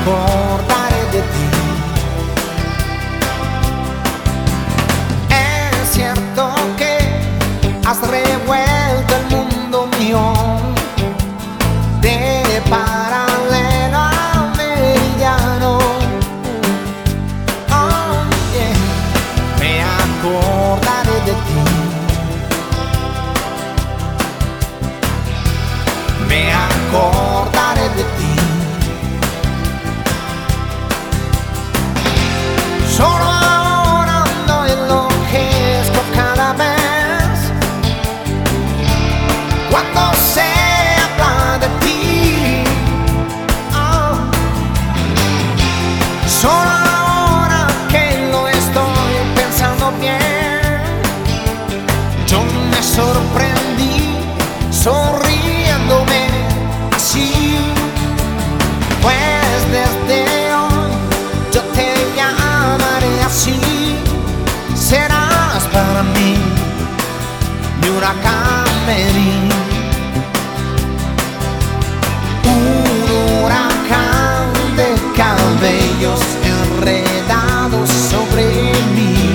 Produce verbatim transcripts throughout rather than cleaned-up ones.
acordaré de ti. Es cierto que has revuelto el mundo mío de paralelo a meridiano. Oh, yeah. Me acordaré de ti. Me acordaré de ti. Solo ahora no enloquezco cada vez cuando se habla de ti. Oh. Solo ahora que lo estoy pensando bien, yo me sorprendí sonriéndome así. Pues desde hoy yo te llamaré así. Serás para mí mi huracán Merín, un huracán de cabellos enredados sobre mí,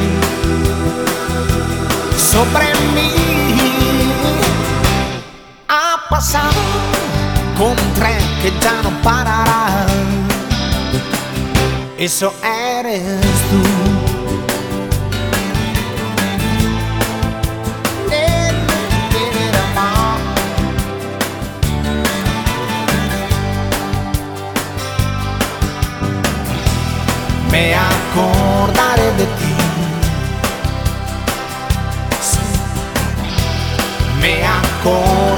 sobre mí. Ha pasado con un tren que ya no parará. Eso eres tú. Me acordaré de ti. Me acordaré.